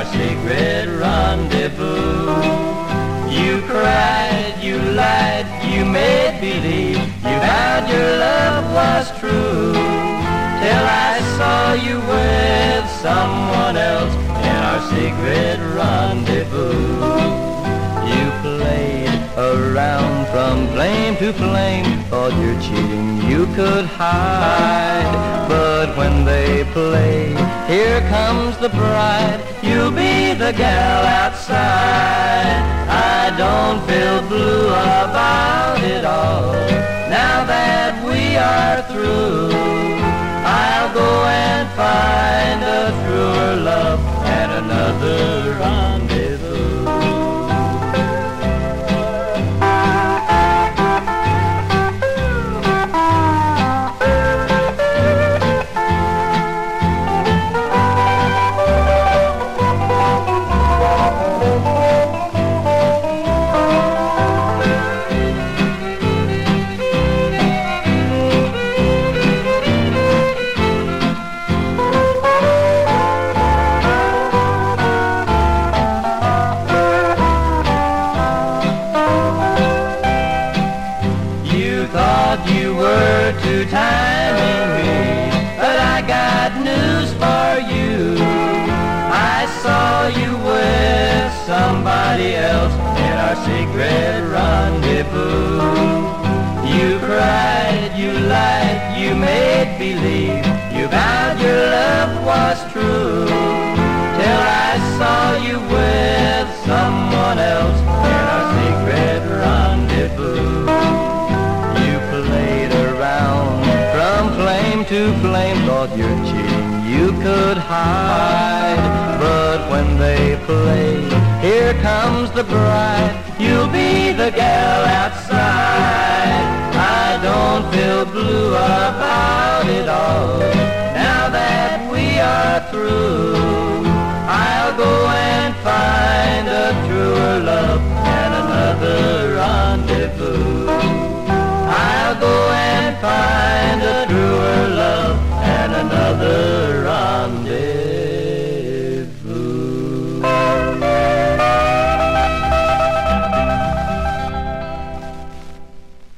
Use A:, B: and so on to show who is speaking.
A: secret rendezvous. You cried, you lied, you made believe, you vowed your love was true, till I saw you with someone else in our secret rendezvous. You played around from flame to flame, thought your cheating you could hide, but when they play, here comes the bride, you'll be the gal outside. I don't feel blue about it all, now that we are through. I'll go and find a truer love and another rendezvous. You were too timing me, but I got news for you. I saw you with somebody else in our secret rendezvous. You cried, you lied, you made believe, you vowed your love was true, till I saw you with someone else in our secret rendezvous. To flame, thought your cheating you could hide, but when they play, here comes the bride, you'll be the gal outside. I don't feel blue